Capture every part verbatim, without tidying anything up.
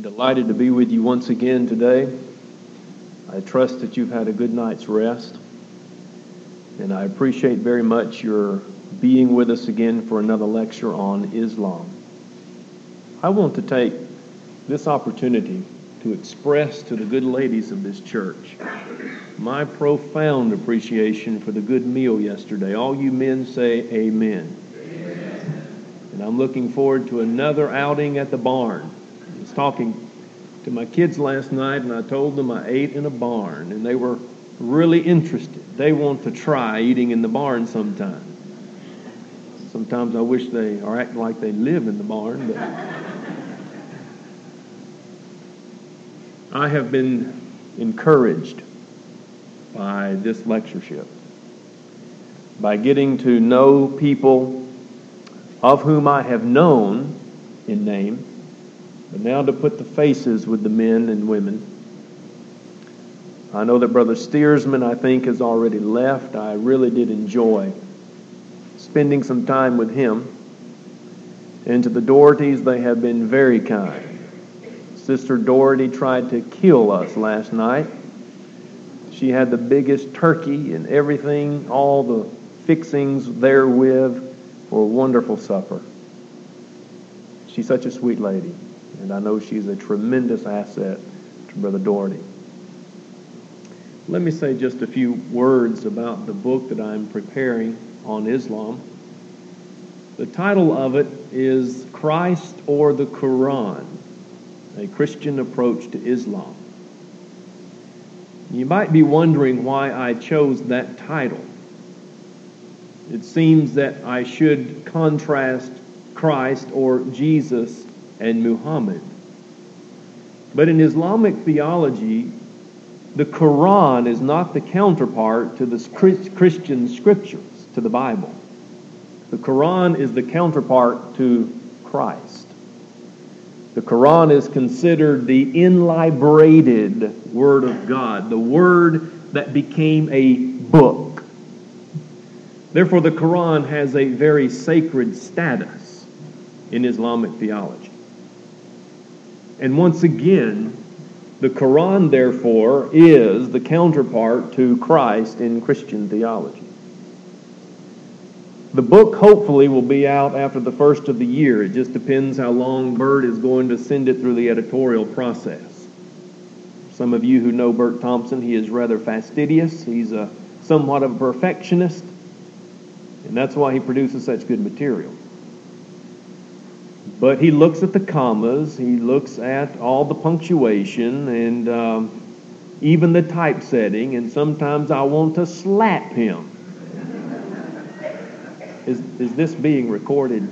Delighted to be with you once again today. I trust that you've had a good night's rest, and I appreciate very much your being with us again for another lecture on Islam. I want to take this opportunity to express to the good ladies of this church my profound appreciation for the good meal yesterday. All you men say amen. Amen. And I'm looking forward to another outing at the barn. I was talking to my kids last night, and I told them I ate in a barn, and they were really interested. They want to try eating in the barn sometime. Sometimes I wish they are acting like they live in the barn, but I have been encouraged by this lectureship, by getting to know people of whom I have known in name, but now to put the faces with the men and women. I know that Brother Steersman, I think, has already left. I really did enjoy spending some time with him. And to the Dohertys, they have been very kind. Sister Doherty tried to kill us last night. She had the biggest turkey and everything, all the fixings therewith for a wonderful supper. She's such a sweet lady, and I know she's a tremendous asset to Brother Doherty. Let me say just a few words about the book that I'm preparing on Islam. The title of it is Christ or the Quran, a Christian approach to Islam. You might be wondering why I chose that title. It seems that I should contrast Christ or Jesus and Muhammad. But in Islamic theology, the Quran is not the counterpart to the Christian scriptures, to the Bible. The Quran is the counterpart to Christ. The Quran is considered the enlibrated Word of God, the Word that became a book. Therefore, the Quran has a very sacred status in Islamic theology. And once again, the Quran, therefore, is the counterpart to Christ in Christian theology. The book, hopefully, will be out after the first of the year. It just depends how long Bert is going to send it through the editorial process. Some of you who know Bert Thompson, he is rather fastidious. He's a somewhat of a perfectionist, and that's why he produces such good material. But he looks at the commas, he looks at all the punctuation, and um, even the typesetting, and sometimes I want to slap him. Is is this being recorded?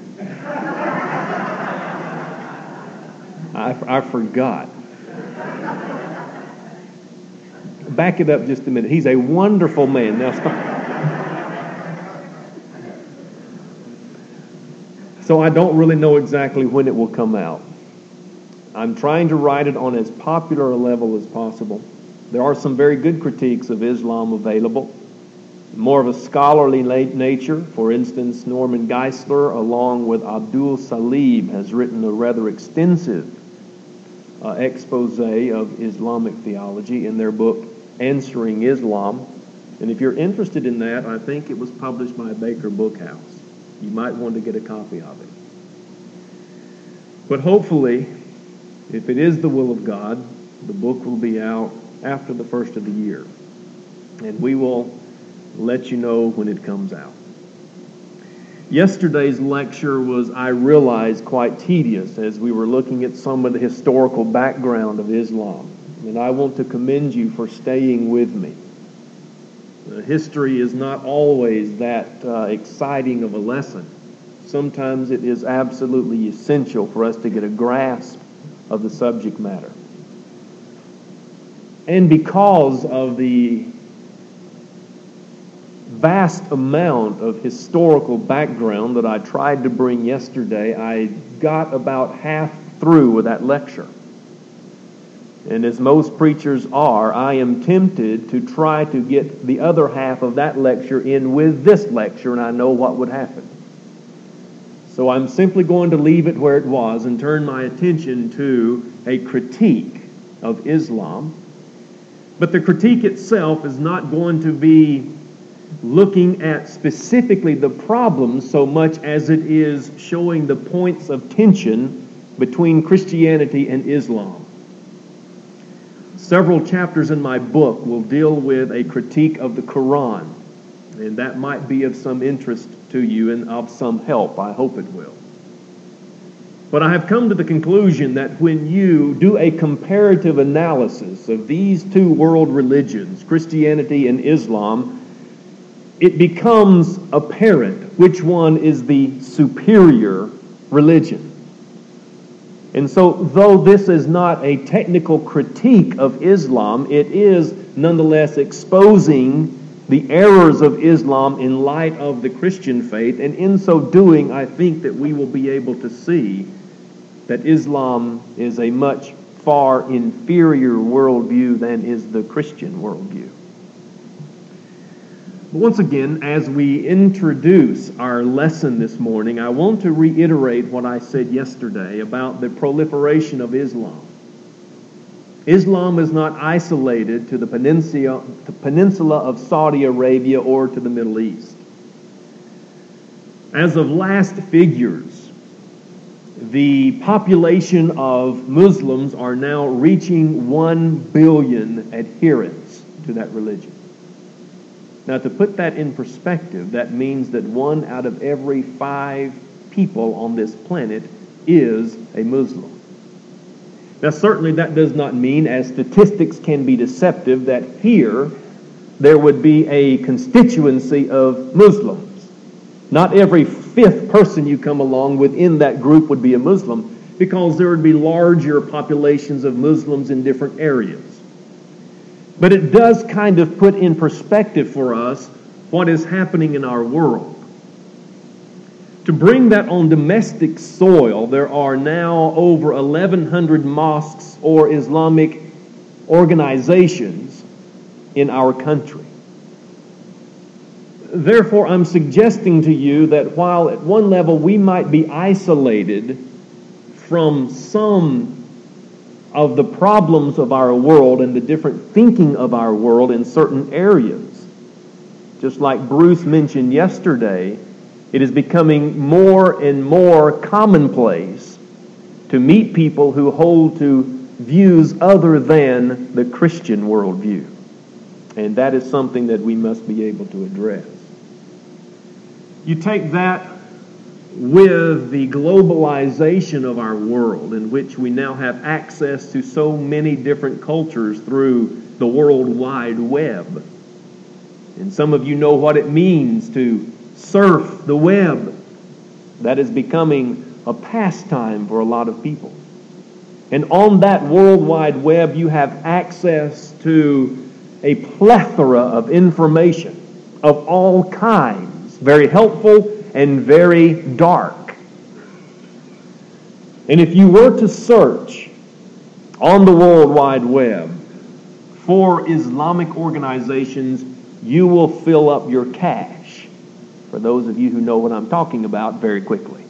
I, I forgot. Back it up just a minute. He's a wonderful man. Now stop. So I don't really know exactly when it will come out. I'm trying to write it on as popular a level as possible. There are some very good critiques of Islam available. More of a scholarly nature. For instance, Norman Geisler, along with Abdul Salib, has written a rather extensive uh, expose of Islamic theology in their book, Answering Islam. And if you're interested in that, I think it was published by Baker Bookhouse. You might want to get a copy of it. But hopefully, if it is the will of God, the book will be out after the first of the year. And we will let you know when it comes out. Yesterday's lecture was, I realize, quite tedious as we were looking at some of the historical background of Islam. And I want to commend you for staying with me. Uh, history is not always that uh, exciting of a lesson. Sometimes it is absolutely essential for us to get a grasp of the subject matter. And because of the vast amount of historical background that I tried to bring yesterday, I got about half through with that lecture. And as most preachers are, I am tempted to try to get the other half of that lecture in with this lecture, and I know what would happen. So I'm simply going to leave it where it was and turn my attention to a critique of Islam, but the critique itself is not going to be looking at specifically the problems so much as it is showing the points of tension between Christianity and Islam. Several chapters in my book will deal with a critique of the Quran, and that might be of some interest to you and of some help. I hope it will. But I have come to the conclusion that when you do a comparative analysis of these two world religions, Christianity and Islam, it becomes apparent which one is the superior religion. And so, though this is not a technical critique of Islam, it is nonetheless exposing the errors of Islam in light of the Christian faith. And in so doing, I think that we will be able to see that Islam is a much far inferior worldview than is the Christian worldview. But once again, as we introduce our lesson this morning, I want to reiterate what I said yesterday about the proliferation of Islam. Islam is not isolated to the peninsula, the peninsula of Saudi Arabia or to the Middle East. As of last figures, the population of Muslims are now reaching one billion adherents to that religion. Now, to put that in perspective, that means that one out of every five people on this planet is a Muslim. Now, certainly that does not mean, as statistics can be deceptive, that here there would be a constituency of Muslims. Not every fifth person you come along within that group would be a Muslim, because there would be larger populations of Muslims in different areas. But it does kind of put in perspective for us what is happening in our world. To bring that on domestic soil, there are now over eleven hundred mosques or Islamic organizations in our country. Therefore, I'm suggesting to you that while at one level we might be isolated from some of the problems of our world and the different thinking of our world in certain areas, just like Bruce mentioned yesterday, it is becoming more and more commonplace to meet people who hold to views other than the Christian worldview. And that is something that we must be able to address. You take that with the globalization of our world, in which we now have access to so many different cultures through the World Wide Web. And some of you know what it means to surf the web. That is becoming a pastime for a lot of people. And on that World Wide Web, you have access to a plethora of information of all kinds, very helpful and very dark. And if you were to search on the World Wide Web for Islamic organizations, you will fill up your cache, for those of you who know what I'm talking about, very quickly.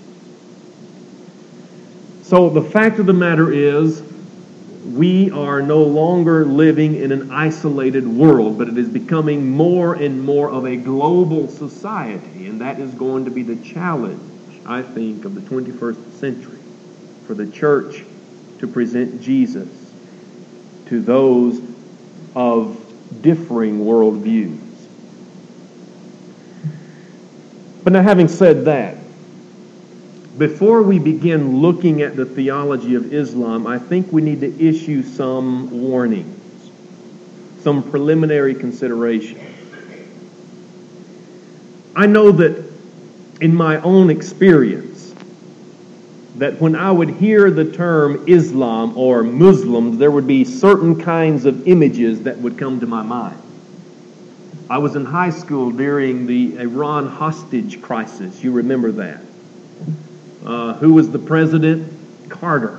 So the fact of the matter is, we are no longer living in an isolated world, but it is becoming more and more of a global society, and that is going to be the challenge, I think, of the twenty-first century, for the church to present Jesus to those of differing worldviews. But now, having said that, before we begin looking at the theology of Islam, I think we need to issue some warnings, some preliminary considerations. I know that in my own experience, that when I would hear the term Islam or Muslims, there would be certain kinds of images that would come to my mind. I was in high school during the Iran hostage crisis. You remember that. Uh, who was the president? Carter.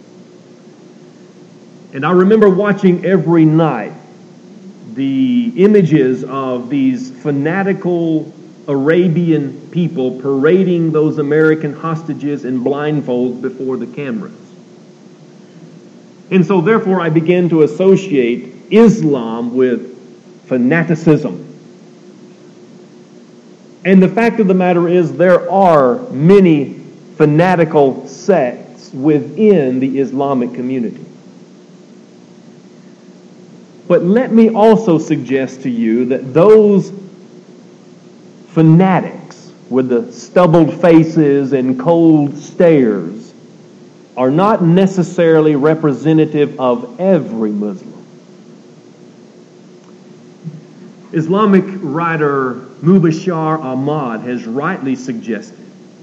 And I remember watching every night the images of these fanatical Arabian people parading those American hostages in blindfolds before the cameras. And so therefore I began to associate Islam with fanaticism. And the fact of the matter is there are many fanatical sects within the Islamic community. But let me also suggest to you that those fanatics with the stubbled faces and cold stares are not necessarily representative of every Muslim. Islamic writer Mubashir Ahmad has rightly suggested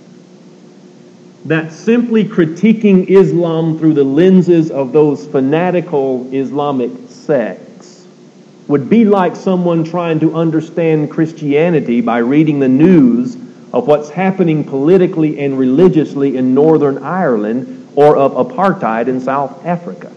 that simply critiquing Islam through the lenses of those fanatical Islamic sects would be like someone trying to understand Christianity by reading the news of what's happening politically and religiously in Northern Ireland or of apartheid in South Africa.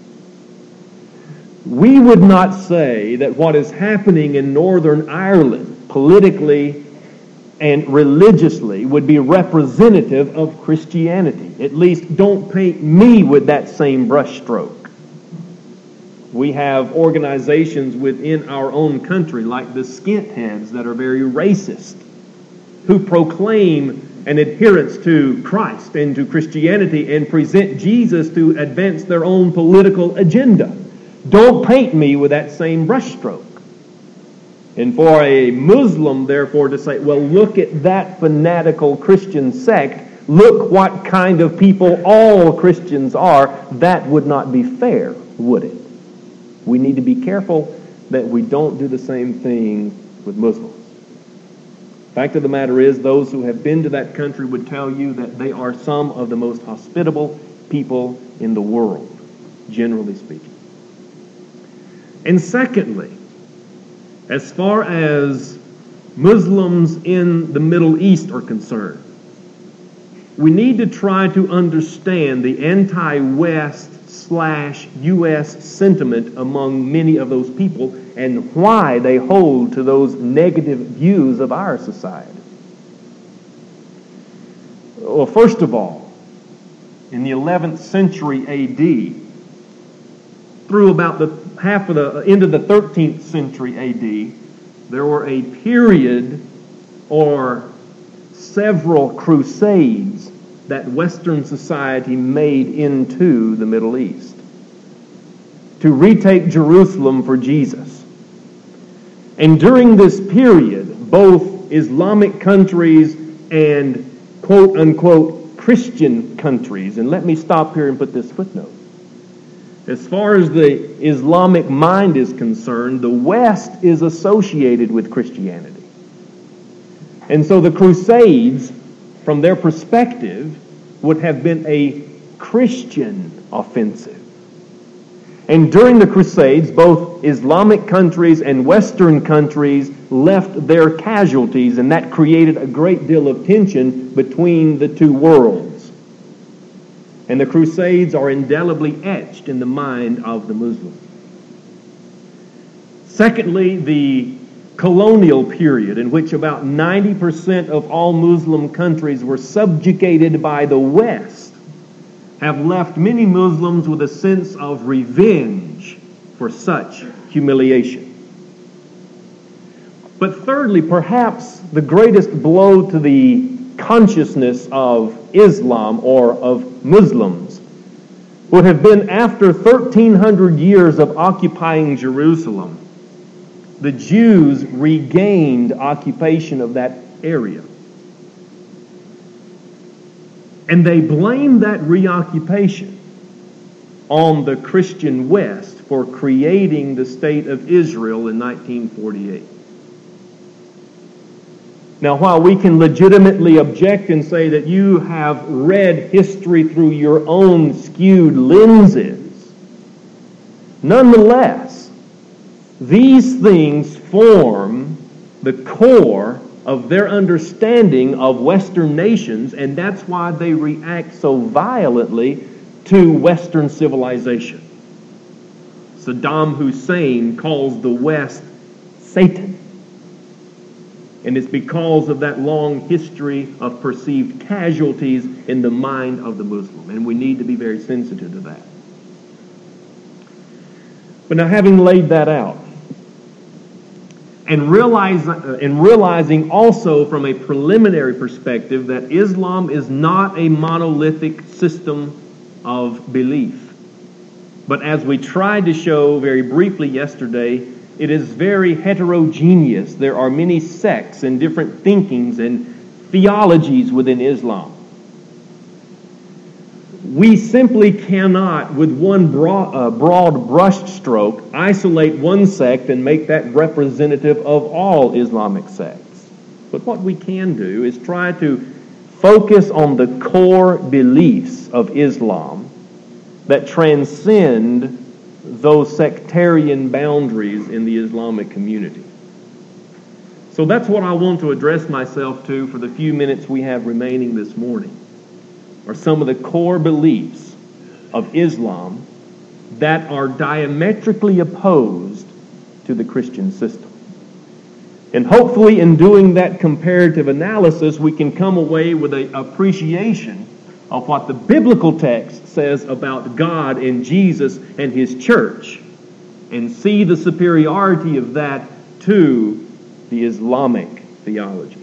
We would not say that what is happening in Northern Ireland politically and religiously would be representative of Christianity. At least don't paint me with that same brushstroke. We have organizations within our own country like the skinheads that are very racist, who proclaim an adherence to Christ and to Christianity and present Jesus to advance their own political agenda. Don't paint me with that same brushstroke. And for a Muslim, therefore, to say, well, look at that fanatical Christian sect, look what kind of people all Christians are, that would not be fair, would it? We need to be careful that we don't do the same thing with Muslims. Fact of the matter is, those who have been to that country would tell you that they are some of the most hospitable people in the world, generally speaking. And secondly, as far as Muslims in the Middle East are concerned, we need to try to understand the anti-West slash U S sentiment among many of those people and why they hold to those negative views of our society. Well, first of all, in the eleventh century A D, through about the half of the end of the thirteenth century A D, there were a period or several crusades that Western society made into the Middle East to retake Jerusalem for Jesus. And during this period, both Islamic countries and quote-unquote Christian countries, and let me stop here and put this footnote. As far as the Islamic mind is concerned, the West is associated with Christianity. And so the Crusades, from their perspective, would have been a Christian offensive. And during the Crusades, both Islamic countries and Western countries left their casualties, and that created a great deal of tension between the two worlds. And the Crusades are indelibly etched in the mind of the Muslims. Secondly, the colonial period, in which about ninety percent of all Muslim countries were subjugated by the West, have left many Muslims with a sense of revenge for such humiliation. But thirdly, perhaps the greatest blow to the consciousness of Islam or of Muslims would have been after thirteen hundred years of occupying Jerusalem, the Jews regained occupation of that area. And they blamed that reoccupation on the Christian West for creating the state of Israel in nineteen forty-eight. Now, while we can legitimately object and say that you have read history through your own skewed lenses, nonetheless, these things form the core of their understanding of Western nations, and that's why they react so violently to Western civilization. Saddam Hussein calls the West Satan. And it's because of that long history of perceived casualties in the mind of the Muslim. And we need to be very sensitive to that. But now, having laid that out, and, realize, uh, and realizing also from a preliminary perspective that Islam is not a monolithic system of belief, but as we tried to show very briefly yesterday, it is very heterogeneous. There are many sects and different thinkings and theologies within Islam. We simply cannot, with one broad, uh, broad brushstroke, isolate one sect and make that representative of all Islamic sects. But what we can do is try to focus on the core beliefs of Islam that transcend those sectarian boundaries in the Islamic community. So that's what I want to address myself to for the few minutes we have remaining this morning, are some of the core beliefs of Islam that are diametrically opposed to the Christian system. And hopefully in doing that comparative analysis, we can come away with an appreciation of what the biblical text says about God and Jesus and His church, and see the superiority of that to the Islamic theology.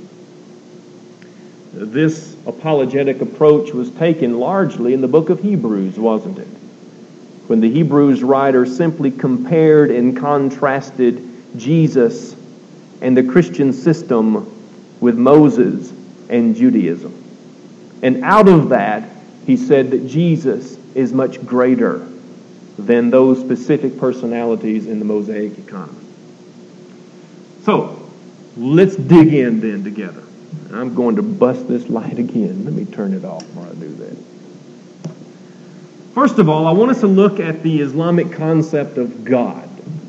This apologetic approach was taken largely in the book of Hebrews, wasn't it? When the Hebrews writer simply compared and contrasted Jesus and the Christian system with Moses and Judaism. And out of that, he said that Jesus is much greater than those specific personalities in the Mosaic economy. So, let's dig in then together. I'm going to bust this light again. Let me turn it off before I do that. First of all, I want us to look at the Islamic concept of God.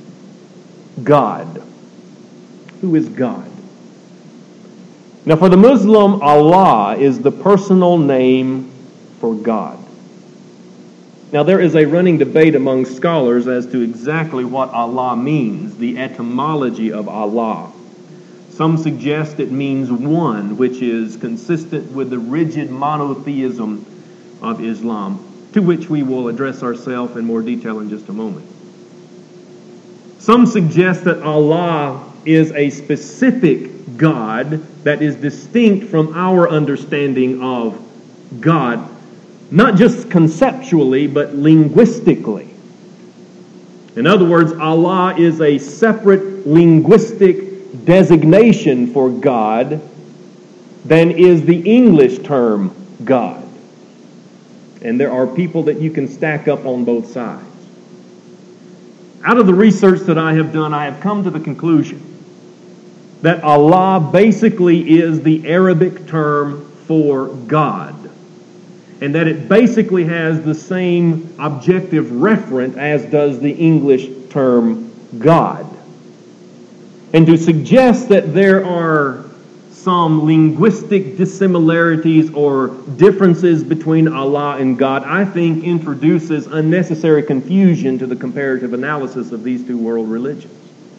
God. Who is God? Now, for the Muslim, Allah is the personal name for God. Now, there is a running debate among scholars as to exactly what Allah means, the etymology of Allah. Some suggest it means one, which is consistent with the rigid monotheism of Islam, to which we will address ourselves in more detail in just a moment. Some suggest that Allah is a specific God that is distinct from our understanding of God, not just conceptually, but linguistically. In other words, Allah is a separate linguistic designation for God than is the English term God. And there are people that you can stack up on both sides. Out of the research that I have done, I have come to the conclusion that Allah basically is the Arabic term for God, and that it basically has the same objective referent as does the English term God. And to suggest that there are some linguistic dissimilarities or differences between Allah and God, I think introduces unnecessary confusion to the comparative analysis of these two world religions.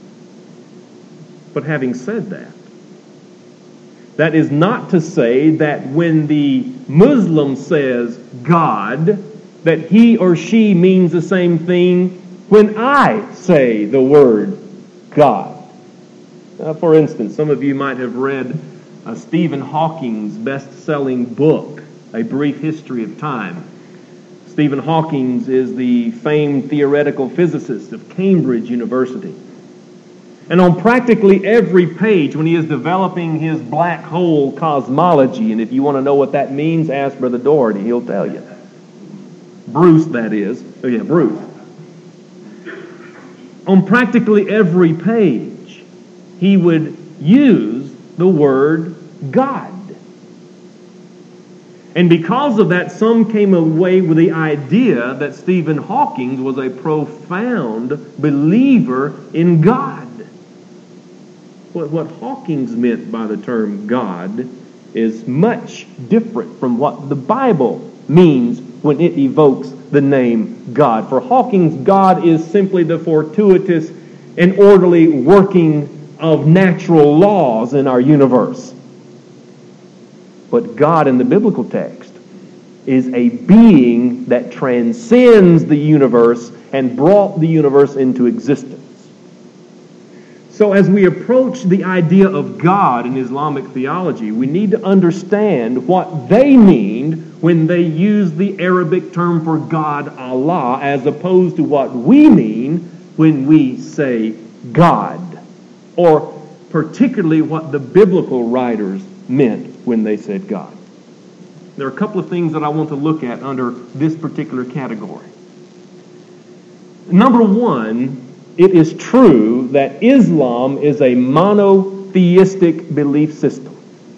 But having said that, that is not to say that when the Muslim says God, that he or she means the same thing when I say the word God. Uh, for instance, some of you might have read uh, Stephen Hawking's best-selling book, A Brief History of Time. Stephen Hawking is the famed theoretical physicist of Cambridge University. And on practically every page, when he is developing his black hole cosmology, and if you want to know what that means, ask Brother Doherty, he'll tell you. Bruce, that is. Oh yeah, Bruce. On practically every page, he would use the word God. And because of that, some came away with the idea that Stephen Hawking was a profound believer in God. What, what Hawking meant by the term God is much different from what the Bible means when it evokes the name God. For Hawking, God is simply the fortuitous and orderly working of natural laws in our universe. But God in the biblical text is a being that transcends the universe and brought the universe into existence. So as we approach the idea of God in Islamic theology, we need to understand what they mean when they use the Arabic term for God, Allah, as opposed to what we mean when we say God, or particularly what the biblical writers meant when they said God. There are a couple of things that I want to look at under this particular category. Number one, it is true that Islam is a monotheistic belief system.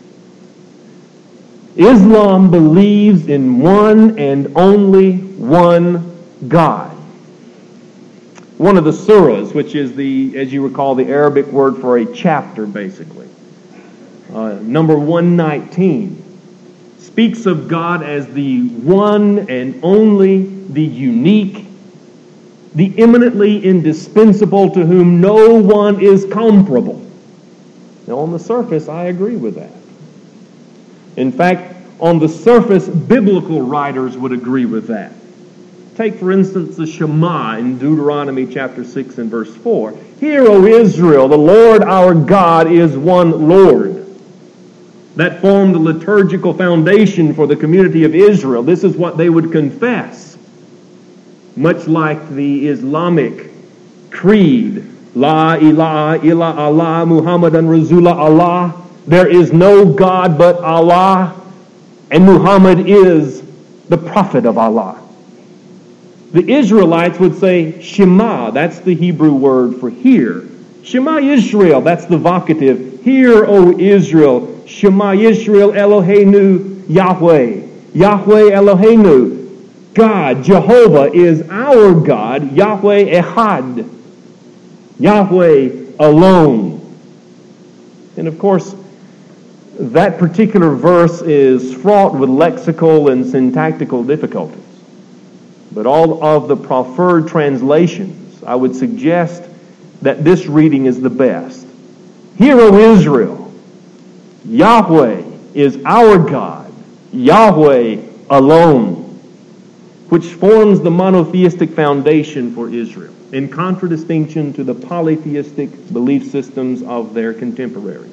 Islam believes in one and only one God. One of the surahs, which is the, as you recall, the Arabic word for a chapter, basically, uh, number one nineteen, speaks of God as the one and only, the unique, the eminently indispensable, to whom no one is comparable. Now, on the surface, I agree with that. In fact, on the surface, biblical writers would agree with that. Take, for instance, the Shema in Deuteronomy chapter six and verse four. Hear, O Israel, the Lord our God is one Lord. That formed the liturgical foundation for the community of Israel. This is what they would confess. Much like the Islamic creed, La ilaha illa Allah, Muhammadan Rasulullah Allah. There is no God but Allah, and Muhammad is the prophet of Allah. The Israelites would say Shema, that's the Hebrew word for hear. Shema Israel, that's the vocative. Hear, O Israel, Shema Israel Eloheinu Yahweh. Yahweh Eloheinu. God, Jehovah, is our God, Yahweh Echad. Yahweh alone. And of course, that particular verse is fraught with lexical and syntactical difficulties. But all of the preferred translations, I would suggest that this reading is the best. Hear, O Israel, Yahweh is our God, Yahweh alone, which forms the monotheistic foundation for Israel, in contradistinction to the polytheistic belief systems of their contemporaries.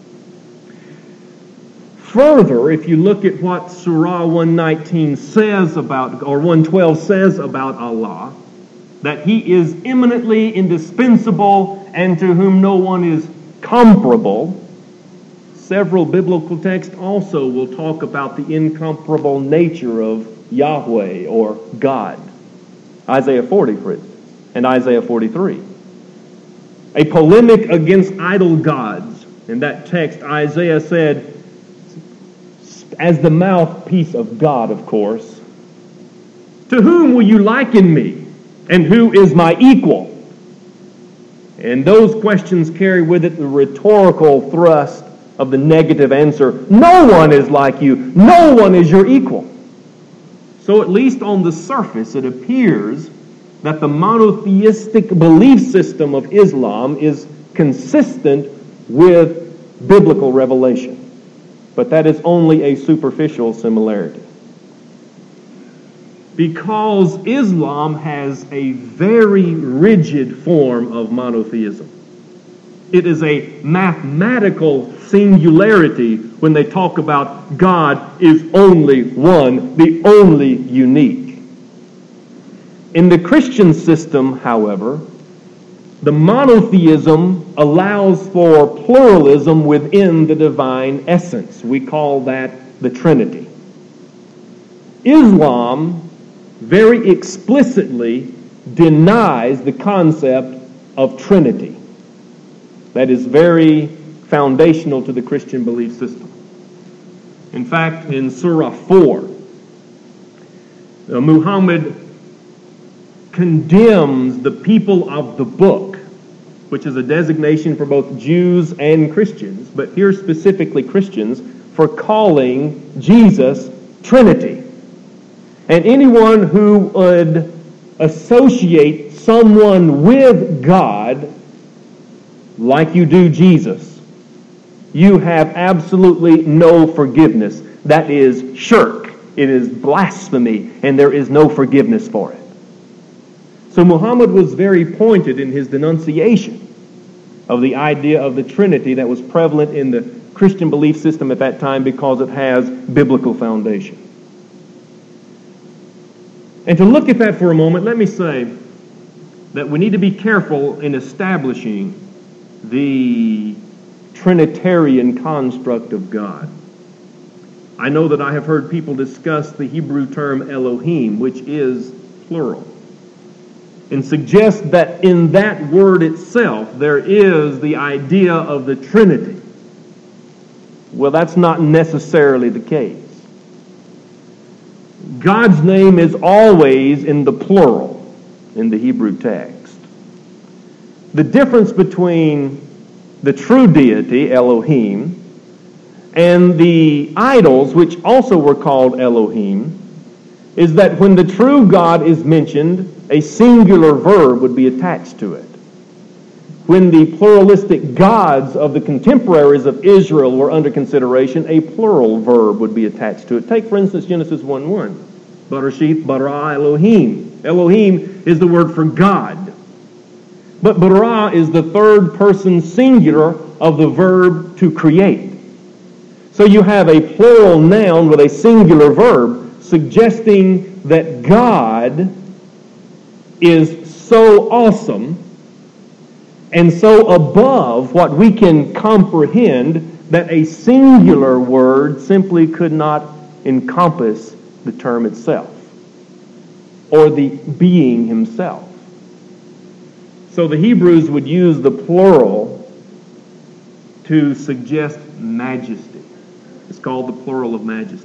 Further, if you look at what Surah one nineteen says about, or one twelve says about Allah, that He is eminently indispensable and to whom no one is comparable, several biblical texts also will talk about the incomparable nature of Yahweh or God. Isaiah forty, for instance, and Isaiah forty-three. A polemic against idol gods. In that text, Isaiah said, as the mouthpiece of God, of course, to whom will you liken me? And who is my equal? And those questions carry with it the rhetorical thrust of the negative answer. No one is like you. No one is your equal. So at least on the surface, it appears that the monotheistic belief system of Islam is consistent with biblical revelation. But that is only a superficial similarity. Because Islam has a very rigid form of monotheism. It is a mathematical singularity when they talk about God is only one, the only unique. In the Christian system, however, the monotheism allows for pluralism within the divine essence. We call that the Trinity. Islam very explicitly denies the concept of Trinity. That is very foundational to the Christian belief system. In fact, in Surah four, uh, Muhammad condemns the people of the book, which is a designation for both Jews and Christians, but here specifically Christians, for calling Jesus Trinity. And anyone who would associate someone with God like you do Jesus, you have absolutely no forgiveness. That is shirk. It is blasphemy, and there is no forgiveness for it. So Muhammad was very pointed in his denunciation of the idea of the Trinity that was prevalent in the Christian belief system at that time because it has biblical foundation. And to look at that for a moment, let me say that we need to be careful in establishing the Trinitarian construct of God. I know that I have heard people discuss the Hebrew term Elohim, which is plural, and suggest that in that word itself there is the idea of the Trinity. Well, that's not necessarily the case. God's name is always in the plural in the Hebrew text. The difference between the true deity, Elohim, and the idols, which also were called Elohim, is that when the true God is mentioned, a singular verb would be attached to it. When the pluralistic gods of the contemporaries of Israel were under consideration, a plural verb would be attached to it. Take, for instance, Genesis one one. Bereshith bara Elohim. Elohim is the word for God. But bara is the third person singular of the verb to create. So you have a plural noun with a singular verb suggesting that God is so awesome and so above what we can comprehend that a singular word simply could not encompass the term itself or the being himself. So the Hebrews would use the plural to suggest majesty. It's called the plural of majesty.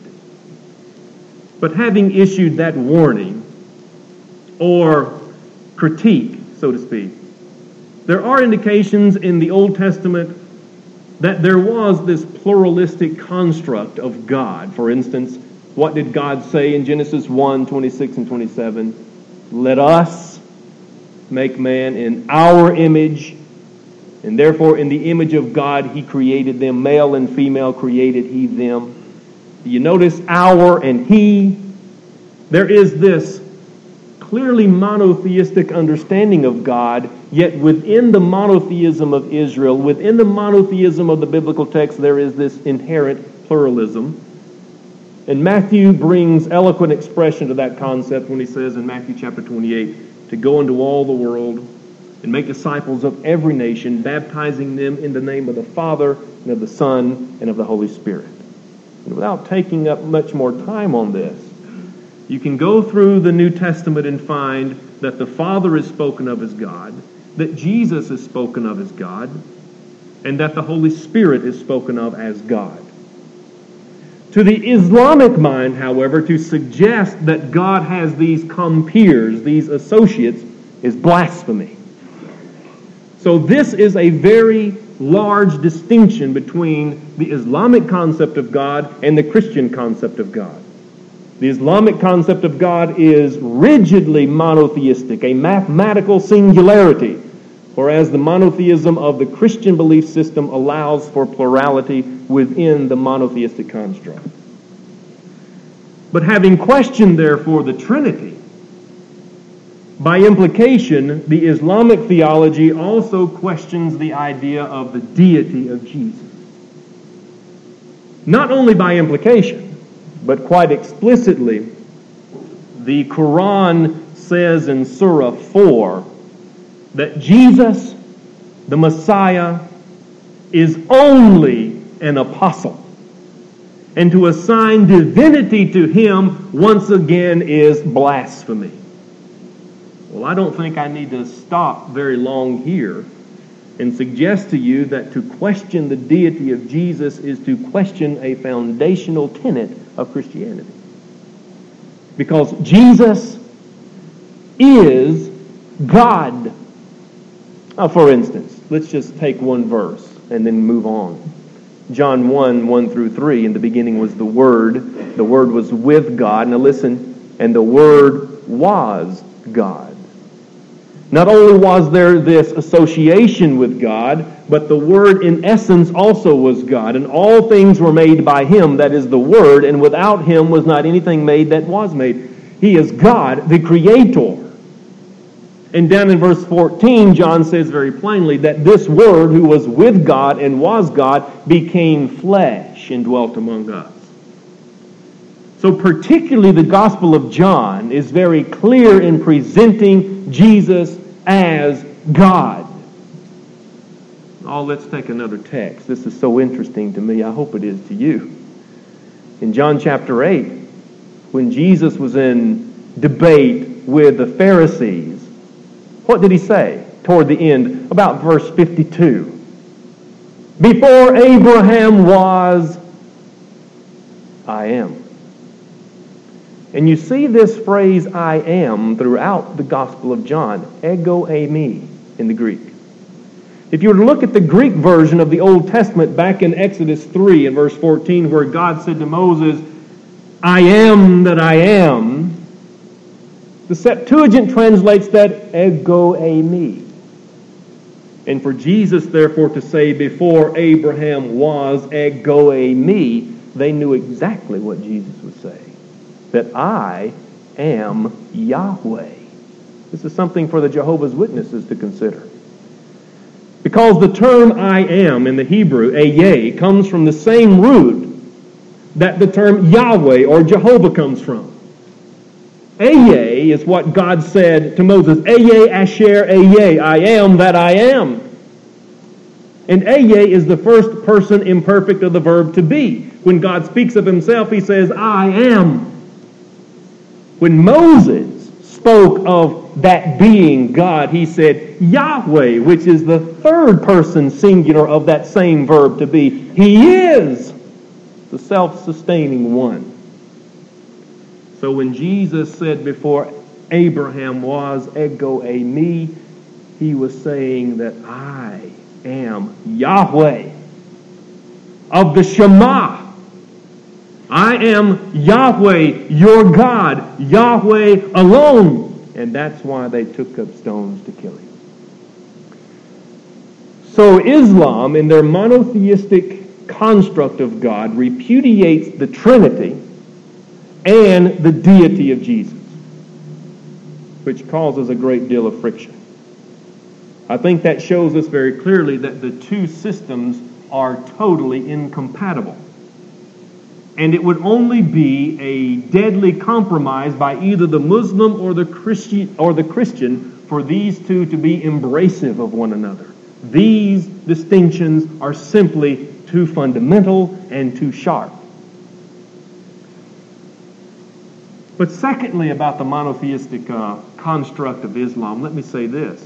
But having issued that warning or critique, so to speak, there are indications in the Old Testament that there was this pluralistic construct of God. For instance, what did God say in Genesis one, twenty-six and twenty-seven? Let us make man in our image, and therefore in the image of God he created them, male and female created he them. Do you notice our and he? There is this clearly monotheistic understanding of God, yet within the monotheism of Israel, within the monotheism of the biblical text, there is this inherent pluralism. And Matthew brings eloquent expression to that concept when he says in Matthew chapter twenty-eight, to go into all the world and make disciples of every nation, baptizing them in the name of the Father and of the Son and of the Holy Spirit. And without taking up much more time on this, you can go through the New Testament and find that the Father is spoken of as God, that Jesus is spoken of as God, and that the Holy Spirit is spoken of as God. To the Islamic mind, however, to suggest that God has these compeers, these associates, is blasphemy. So this is a very large distinction between the Islamic concept of God and the Christian concept of God. The Islamic concept of God is rigidly monotheistic, a mathematical singularity, whereas the monotheism of the Christian belief system allows for plurality within the monotheistic construct. But having questioned, therefore, the Trinity, by implication, the Islamic theology also questions the idea of the deity of Jesus. Not only by implication, but quite explicitly, the Quran says in Surah four that Jesus, the Messiah, is only an apostle. And to assign divinity to him, once again, is blasphemy. Well, I don't think I need to stop very long here and suggest to you that to question the deity of Jesus is to question a foundational tenet of Christianity. Because Jesus is God. Now, for instance, let's just take one verse and then move on. John one, one through three, in the beginning was the Word. The Word was with God. Now listen, and the Word was God. Not only was there this association with God, but the Word in essence also was God. And all things were made by Him, that is the Word, and without Him was not anything made that was made. He is God, the Creator. And down in verse fourteen, John says very plainly that this Word, who was with God and was God, became flesh and dwelt among us. So particularly the Gospel of John is very clear in presenting Jesus as God. Oh, let's take another text. This is so interesting to me. I hope it is to you. In John chapter eight, when Jesus was in debate with the Pharisees, what did he say toward the end? About verse fifty-two. Before Abraham was, I am. And you see this phrase, I am, throughout the Gospel of John. Ego eimi in the Greek. If you were to look at the Greek version of the Old Testament back in Exodus three and verse fourteen, where God said to Moses, I am that I am, the Septuagint translates that ego eimi. And for Jesus, therefore, to say before Abraham was ego eimi, they knew exactly what Jesus was saying. That I am Yahweh. This is something for the Jehovah's Witnesses to consider. Because the term I am in the Hebrew, Ehyeh, comes from the same root that the term Yahweh or Jehovah comes from. Ehyeh is what God said to Moses. Ehyeh asher Ehyeh. I am that I am. And Ehyeh is the first person imperfect of the verb to be. When God speaks of himself, he says, I am. When Moses spoke of that being God, he said Yahweh, which is the third person singular of that same verb to be. He is the self-sustaining one. So when Jesus said before Abraham was ego eimi, he was saying that I am Yahweh of the Shema. I am Yahweh, your God, Yahweh alone. And that's why they took up stones to kill him. So Islam, in their monotheistic construct of God, repudiates the Trinity and the deity of Jesus, which causes a great deal of friction. I think that shows us very clearly that the two systems are totally incompatible. And it would only be a deadly compromise by either the Muslim or the Christian or the Christian for these two to be embracive of one another. These distinctions are simply too fundamental and too sharp. But secondly, about the monotheistic uh, construct of Islam, let me say this.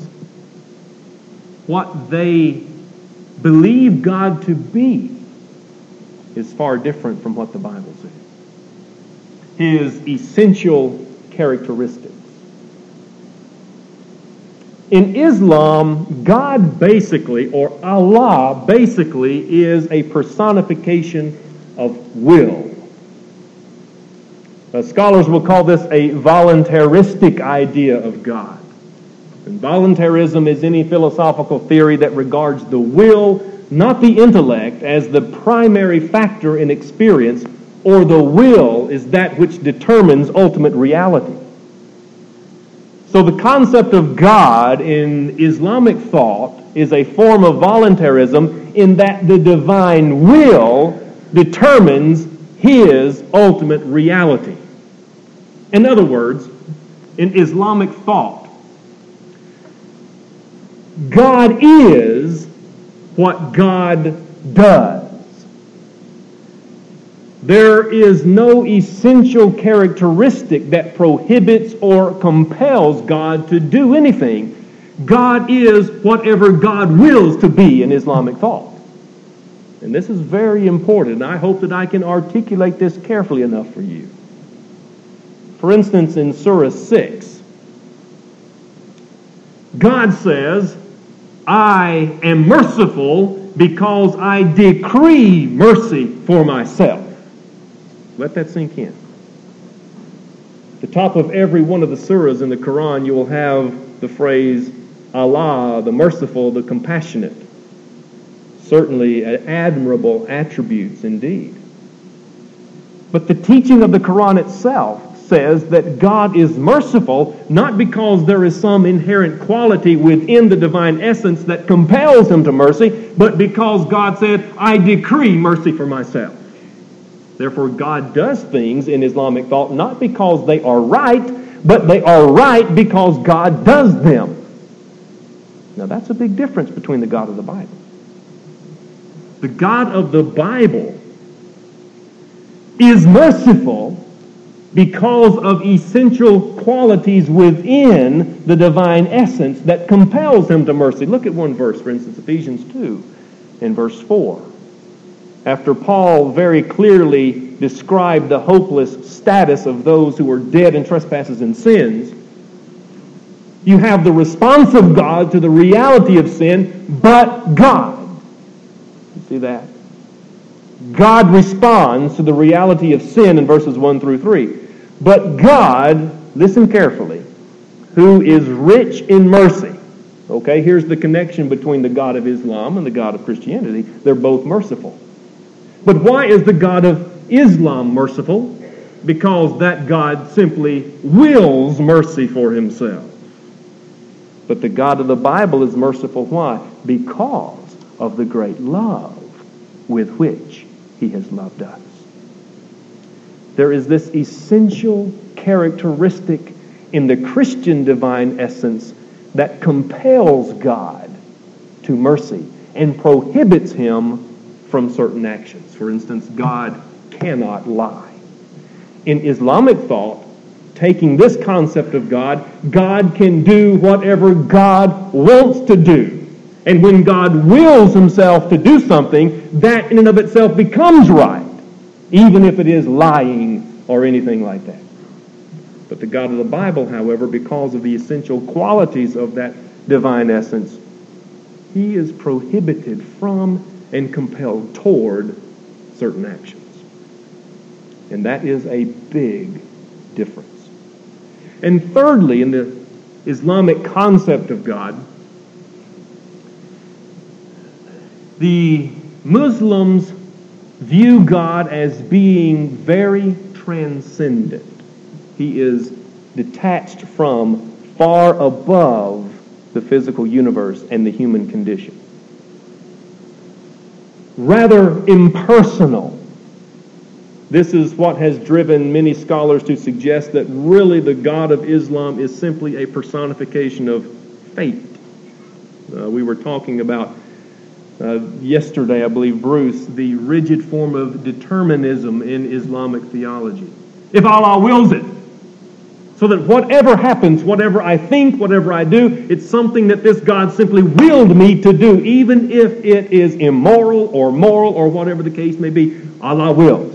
What they believe God to be is far different from what the Bible says. His essential characteristics. In Islam, God basically, or Allah basically, is a personification of will. Uh, scholars will call this a voluntaristic idea of God. And voluntarism is any philosophical theory that regards the will, not the intellect, as the primary factor in experience, or the will is that which determines ultimate reality. So the concept of God in Islamic thought is a form of voluntarism in that the divine will determines His ultimate reality. In other words, in Islamic thought, God is what God does. There is no essential characteristic that prohibits or compels God to do anything. God is whatever God wills to be in Islamic thought. And this is very important, and I hope that I can articulate this carefully enough for you. For instance, in Surah six, God says, I am merciful because I decree mercy for myself. Let that sink in. At the top of every one of the surahs in the Quran, you will have the phrase, Allah, the merciful, the compassionate. Certainly admirable attributes indeed. But the teaching of the Quran itself says that God is merciful, not because there is some inherent quality within the divine essence that compels him to mercy, but because God said, I decree mercy for myself. Therefore, God does things in Islamic thought not because they are right, but they are right because God does them. Now, that's a big difference between the God of the Bible. The God of the Bible is merciful because of essential qualities within the divine essence that compels him to mercy. Look at one verse, for instance, Ephesians two, in verse four. After Paul very clearly described the hopeless status of those who were dead in trespasses and sins, you have the response of God to the reality of sin, but God. You see that? God responds to the reality of sin in verses one through three. But God, listen carefully, who is rich in mercy. Okay, here's the connection between the God of Islam and the God of Christianity. They're both merciful. But why is the God of Islam merciful? Because that God simply wills mercy for himself. But the God of the Bible is merciful. Why? Because of the great love with which he has loved us. There is this essential characteristic in the Christian divine essence that compels God to mercy and prohibits him from certain actions. For instance, God cannot lie. In Islamic thought, taking this concept of God, God can do whatever God wants to do. And when God wills himself to do something, that in and of itself becomes right, even if it is lying or anything like that. But the God of the Bible, however, because of the essential qualities of that divine essence, he is prohibited from and compelled toward certain actions. And that is a big difference. And thirdly, in the Islamic concept of God, the Muslims view God as being very transcendent. He is detached from, far above the physical universe and the human condition. Rather impersonal. This is what has driven many scholars to suggest that really the God of Islam is simply a personification of fate. Uh, we were talking about uh, yesterday, I believe, Bruce, the rigid form of determinism in Islamic theology. If Allah wills it, so that whatever happens, whatever I think, whatever I do, it's something that this God simply willed me to do, even if it is immoral or moral or whatever the case may be. Allah wills.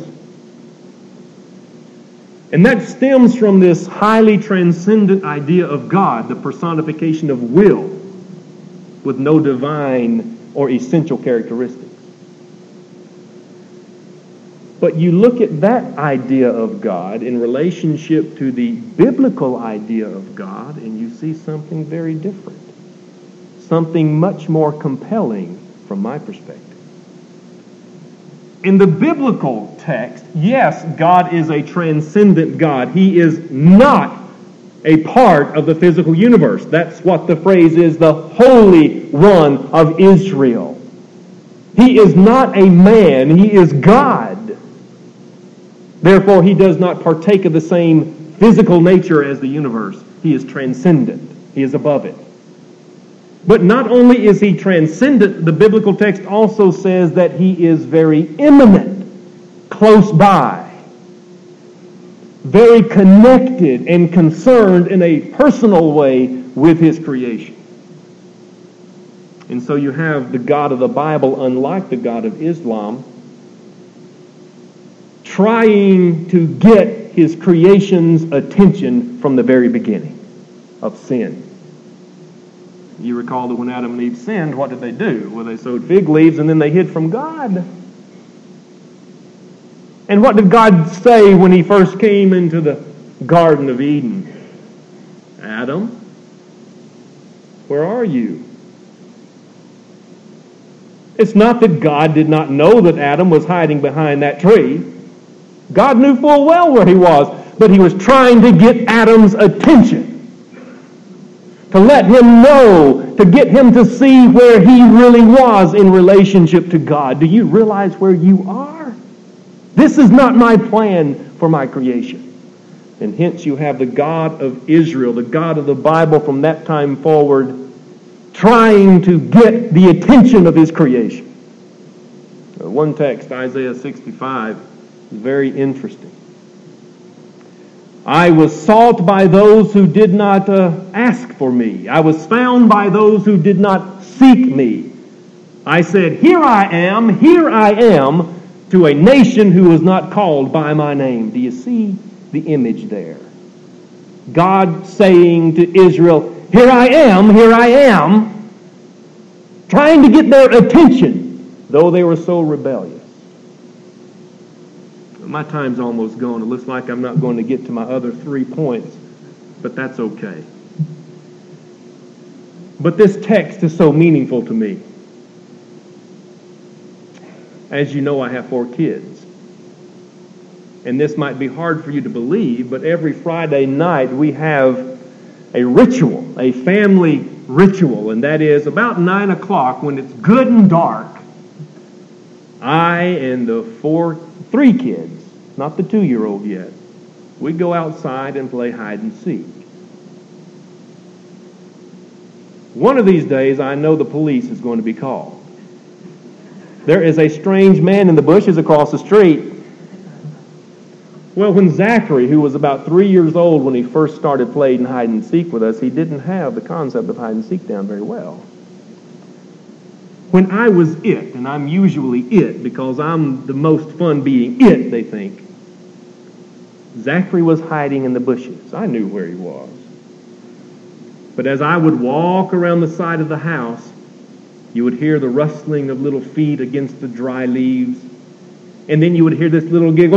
And that stems from this highly transcendent idea of God, the personification of will, with no divine or essential characteristics. But you look at that idea of God in relationship to the biblical idea of God, and you see something very different. Something much more compelling from my perspective. In the biblical text, yes, God is a transcendent God. He is not a part of the physical universe. That's what the phrase is, the Holy One of Israel. He is not a man. He is God. Therefore, he does not partake of the same physical nature as the universe. He is transcendent. He is above it. But not only is he transcendent, the biblical text also says that he is very immanent, close by, very connected and concerned in a personal way with his creation. And so you have the God of the Bible, unlike the God of Islam, trying to get his creation's attention from the very beginning of sin. You recall that when Adam and Eve sinned, what did they do? Well, they sowed fig leaves and then they hid from God. And what did God say when he first came into the Garden of Eden? Adam, where are you? It's not that God did not know that Adam was hiding behind that tree. God knew full well where he was. but he was trying to get Adam's attention. To let him know, to get him to see where he really was in relationship to God. Do you realize where you are? This is not my plan for my creation. And hence you have the God of Israel, the God of the Bible from that time forward, trying to get the attention of his creation. One text, Isaiah sixty-five, is very interesting. I was sought by those who did not uh, ask for me. I was found by those who did not seek me. I said, here I am, here I am, to a nation who was not called by my name. Do you see the image there? God saying to Israel, here I am, here I am, trying to get their attention, though they were so rebellious. My time's almost gone. It looks like I'm not going to get to my other three points, but that's okay. But this text is so meaningful to me. As you know, I have four kids. And this might be hard for you to believe, but every Friday night we have a ritual, a family ritual, and that is about nine o'clock when it's good and dark, I and the four, three kids, not the two-year-old yet, we go outside and play hide and seek. One of these days, I know the police is going to be called. There is a strange man in the bushes across the street. Well, when Zachary, who was about three years old when he first started playing hide and seek with us, he didn't have the concept of hide and seek down very well. When I was it, and I'm usually it because I'm the most fun being it, they think, Zachary was hiding in the bushes. I knew where he was. But as I would walk around the side of the house, you would hear the rustling of little feet against the dry leaves, and then you would hear this little giggle.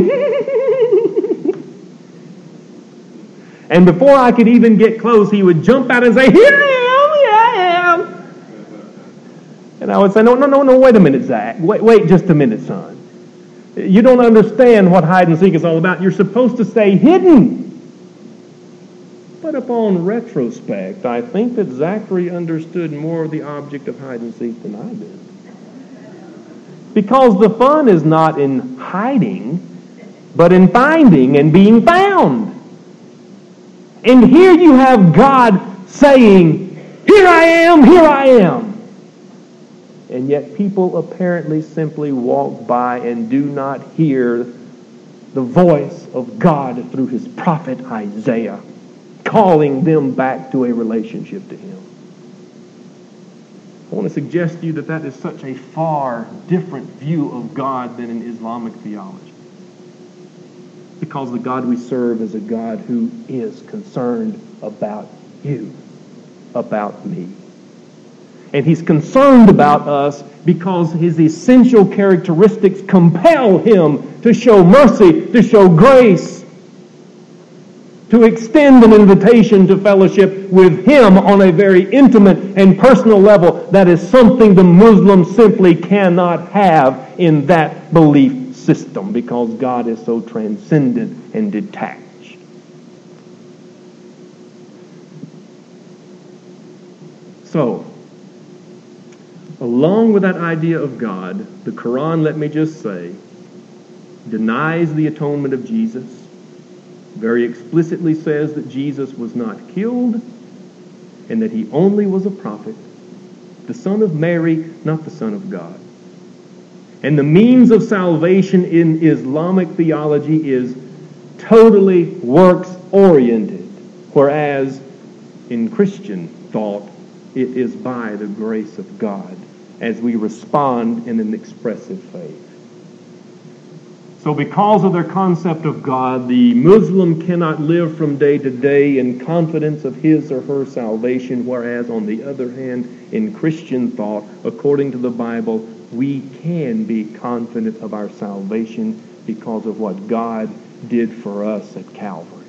And before I could even get close, he would jump out and say, here I am, here I am. And I would say, no, no, no, no, wait a minute, Zach. Wait, wait just a minute, son. You don't understand what hide and seek is all about. You're supposed to stay hidden. But upon retrospect, I think that Zachary understood more of the object of hide and seek than I did. Because the fun is not in hiding, but in finding and being found. And here you have God saying, here I am, here I am. And yet people apparently simply walk by and do not hear the voice of God through his prophet Isaiah, calling them back to a relationship to him. I want to suggest to you that that is such a far different view of God than in Islamic theology. Because the God we serve is a God who is concerned about you, about me. And he's concerned about us because his essential characteristics compel him to show mercy, to show grace, to extend an invitation to fellowship with him on a very intimate and personal level. That is something the Muslims simply cannot have in that belief system because God is so transcendent and detached. So, along with that idea of God, the Quran, let me just say, denies the atonement of Jesus, very explicitly says that Jesus was not killed and that he only was a prophet, the son of Mary, not the son of God. And the means of salvation in Islamic theology is totally works-oriented, whereas in Christian thought, it is by the grace of God as we respond in an expressive faith. So because of their concept of God, the Muslim cannot live from day to day in confidence of his or her salvation, whereas on the other hand, in Christian thought, according to the Bible, we can be confident of our salvation because of what God did for us at Calvary.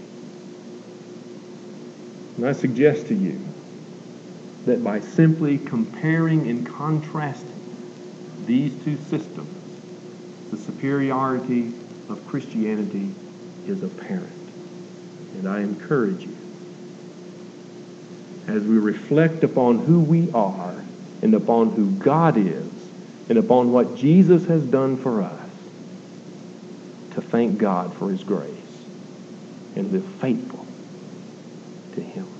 And I suggest to you that by simply comparing and contrasting these two systems, the superiority of Christianity is apparent. And I encourage you, as we reflect upon who we are and upon who God is and upon what Jesus has done for us, to thank God for his grace and live faithful to him.